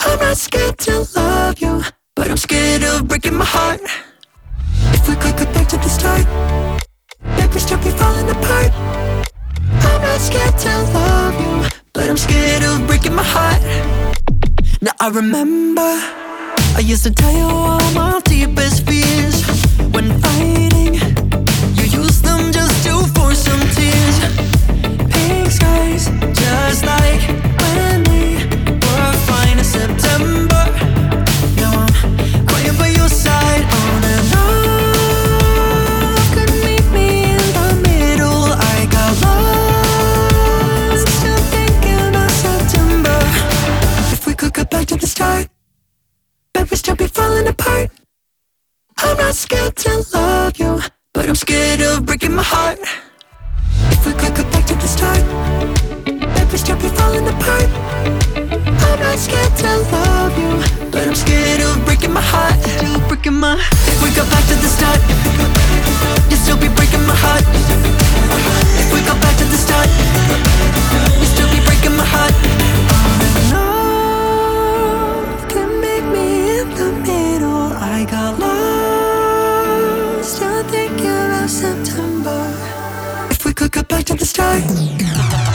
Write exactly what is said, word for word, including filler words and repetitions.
I'm not scared to love you, but I'm scared of breaking my heart. If we could go back to the start, back we still be falling apart. I'm not scared to love you, but I'm scared of breaking my heart. Now I remember I used to tell you all my deepest fears. When fighting, you used them just to force some tears. Pink skies, just like when we were fine in September. Now I'm crying by your side on and off. Couldn't meet me in the middle. I got lost, still thinking about September. If we could go back to the start, but we still be falling apart. I'm not scared to love you, but I'm scared of breaking my heart. If we could go back to the start, but we still be falling apart. I'm not scared to love you, but I'm scared of breaking my heart. Still breaking my. If we go back to the start, you'll still be breaking my heart. If we go back to the start, you'll still be breaking my heart. Love can make me in the middle. I got lost, still thinking about September. If we could go back to the start.